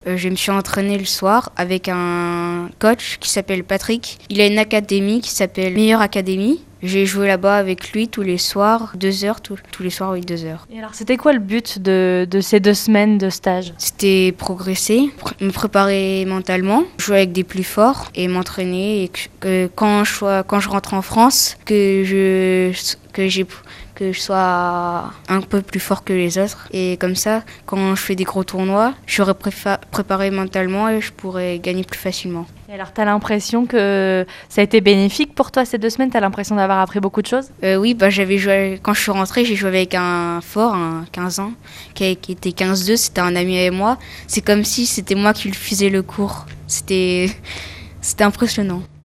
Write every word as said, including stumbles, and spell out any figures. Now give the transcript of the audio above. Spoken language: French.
Euh, je me suis entraînée le soir avec un coach qui s'appelle Patrick. Il a une académie qui s'appelle Meilleure Académie. J'ai joué là-bas avec lui tous les soirs, deux heures, tous, tous les soirs, oui, deux heures. Et alors, c'était quoi le but de, de ces deux semaines de stage? C'était progresser, pr- me préparer mentalement, jouer avec des plus forts et m'entraîner. Et que, que quand, je sois, quand je rentre en France, que je, que, j'ai, que je sois un peu plus fort que les autres. Et comme ça, quand je fais des gros tournois, je serai préfa- préparé mentalement et je pourrai gagner plus facilement. Et alors, tu as l'impression que ça a été bénéfique pour toi ces deux semaines? Tu as l'impression d'avoir appris beaucoup de choses? Euh, oui, bah, j'avais joué, quand je suis rentrée, j'ai joué avec un fort, un quinze ans, qui, qui était quinze deux, c'était un ami avec moi. C'est comme si c'était moi qui lui faisais le cours. C'était, c'était impressionnant.